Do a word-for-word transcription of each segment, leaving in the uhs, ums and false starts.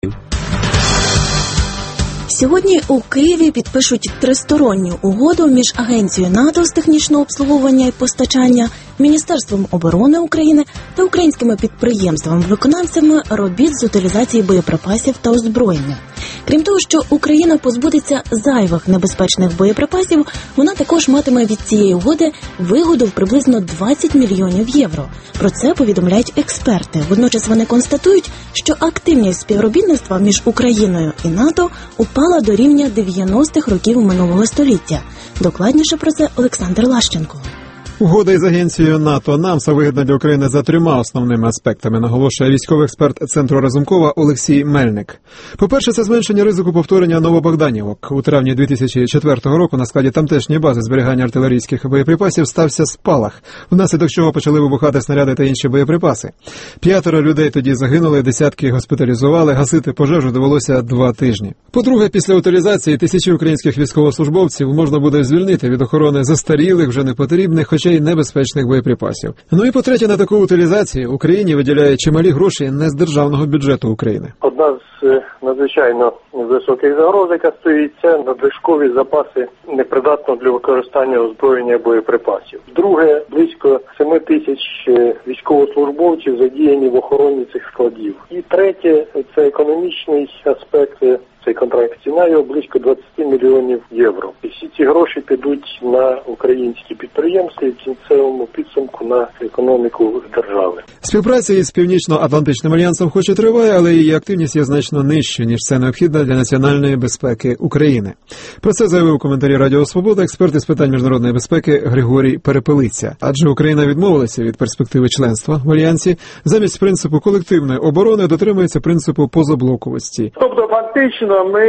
Сьогодні у Києві підпишуть тристоронню угоду між Агенцією НАТО з технічного обслуговування і постачання, Міністерством оборони України та українськими підприємствами-виконавцями робіт з утилізації боєприпасів та озброєння. Крім того, що Україна позбудеться зайвих небезпечних боєприпасів, вона також матиме від цієї угоди вигоду в приблизно двадцять мільйонів євро. Про це повідомляють експерти. Водночас вони констатують, що активність співробітництва між Україною і НАТО упала до рівня дев'яностих років минулого століття. Докладніше про це Олександр Лащенко. Угода із Агенцією НАТО НАМСа вигідна для України за трьома основними аспектами, наголошує військовий експерт Центру Разумкова Олексій Мельник. По-перше, це зменшення ризику повторення Новобогданівок. У травні дві тисячі четвертого року на складі тамтешньої бази зберігання артилерійських боєприпасів стався спалах, внаслідок чого почали вибухати снаряди та інші боєприпаси. П'ятеро людей тоді загинули, десятки госпіталізували, гасити пожежу довелося два тижні. По-друге, після утилізації тисячі українських військовослужбовців можна буде звільнити від охорони застарілих, вже непотрібних, хоча й небезпечних боєприпасів. Ну і по-третє, на таку утилізацію Україні виділяє чималі гроші не з державного бюджету України. Одна з надзвичайно високих загроз, яка стоїть, це надлишкові запаси непридатного для використання озброєння боєприпасів. Друге, близько семи тисяч військовослужбовців задіяні в охороні цих складів. І третє, це економічний аспект. Цей контракт, ціна його близько двадцять мільйонів євро. І всі ці гроші підуть на українські підприємства і в кінцевому підсумку на економіку держави. Співпраця із Північно-Атлантичним альянсом хоч і триває, але її активність є значно нижчою, ніж це необхідно для національної безпеки України. Про це заявив у коментарі Радіо Свобода експерт із питань міжнародної безпеки Григорій Перепелиця. Адже Україна відмовилася від перспективи членства в альянсі, замість принципу колективної оборони дотримується принципу позаблоковості. Тобто фактично ми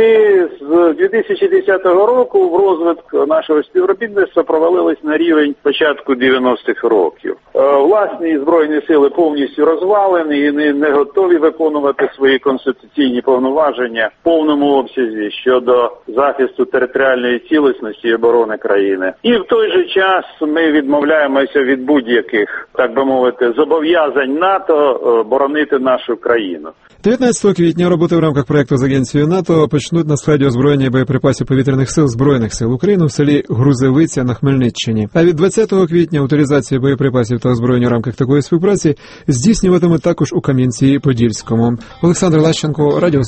з дві тисячі десятого року в розвитку нашого співробітництва провалились на рівень початку дев'яностих років. Власні збройні сили повністю розвалені і не, не готові виконувати свої конституційні повноваження в повному обсязі щодо захисту територіальної цілісності і оборони країни. І в той же час ми відмовляємося від будь-яких, так би мовити, зобов'язань НАТО боронити нашу країну. дев'ятнадцятого квітня роботи в рамках проєкту з Агенцією НАТО почнуть на складі озброєння і боєприпасів повітряних сил Збройних сил України в селі Грузевиця на Хмельниччині. А від двадцятого квітня утилізацію боєприпасів та озброєння в рамках такої співпраці здійснюватимуть також у Кам'янці-Подільському. Олександр Лащенко, Радіо